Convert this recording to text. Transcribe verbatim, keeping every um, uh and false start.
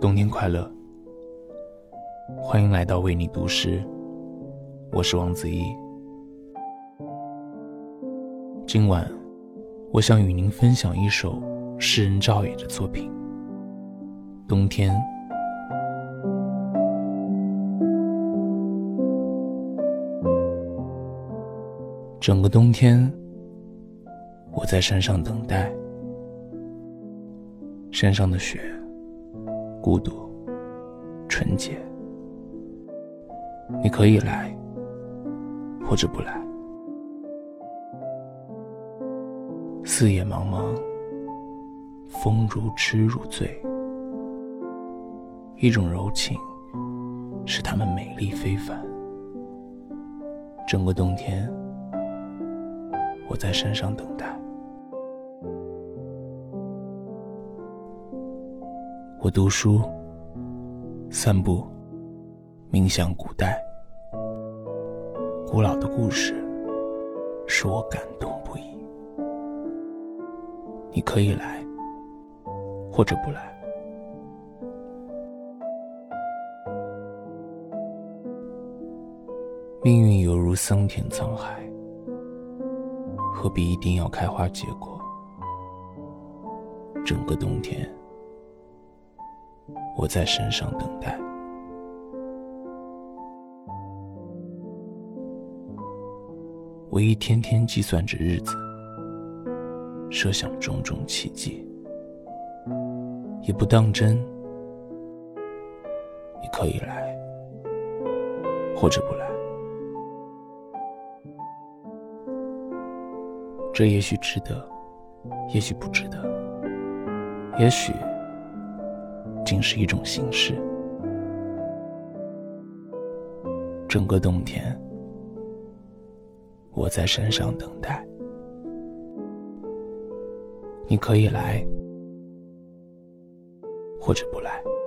冬天快乐，欢迎来到为你读诗，我是王子毅。今晚我想与您分享一首诗人赵野的作品《冬天》。整个冬天我在山上等待，山上的雪孤独纯洁，你可以来或者不来。四野茫茫，风如痴如醉，一种柔情使它们美丽非凡。整个冬天我在山上等待，我读书散步冥想古代，古老的故事使我感动不已。你可以来或者不来。命运犹如桑田沧海，何必一定要开花结果？整个冬天我在山上等待。我一天天计算着日子，设想种种奇迹，也不当真。你可以来或者不来。这也许值得，也许不值得，也许仅是一种形式。整个冬天我在山上等待，你可以来或者不来。